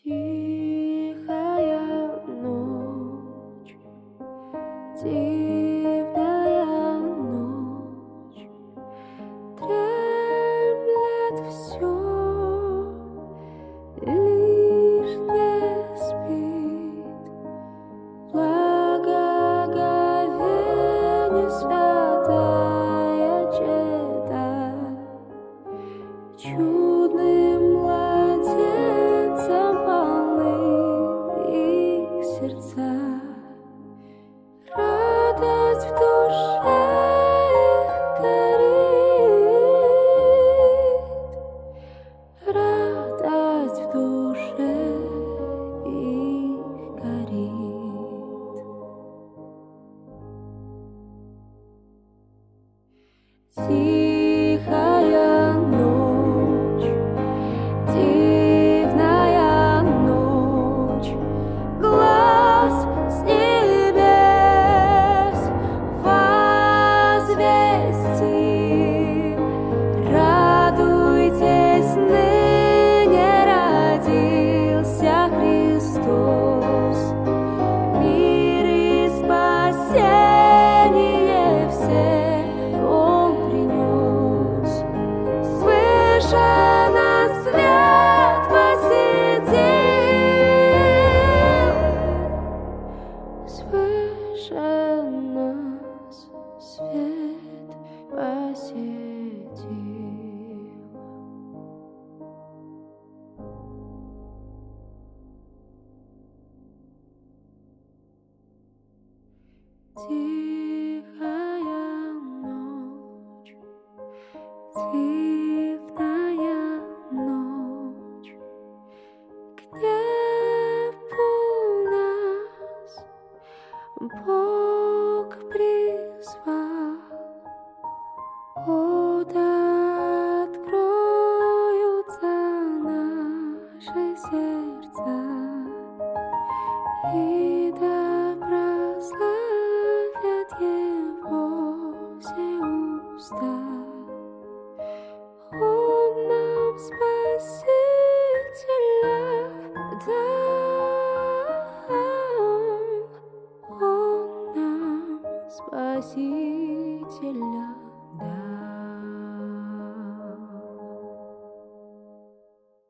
Тихая ночь, дивная ночь, дремлет все, лишь не спит. Благоговение святая чета, чудным младенцем полны их сердца. Радость в душе их горит, радость в душе их горит. Тихая ночь, дивная ночь, глаз с небес возвести. Радуйтесь, ныне родился Христос, мир и спасение все Он принес. Свыше нас свет посетил, свыше нас свет посетил. Тихая ночь, дивная ночь, гнев у нас Бог призвал. Вот откроются наши сердца, и да прославят Его все уста. Он нам Спасителя дал, Он нам Спасителя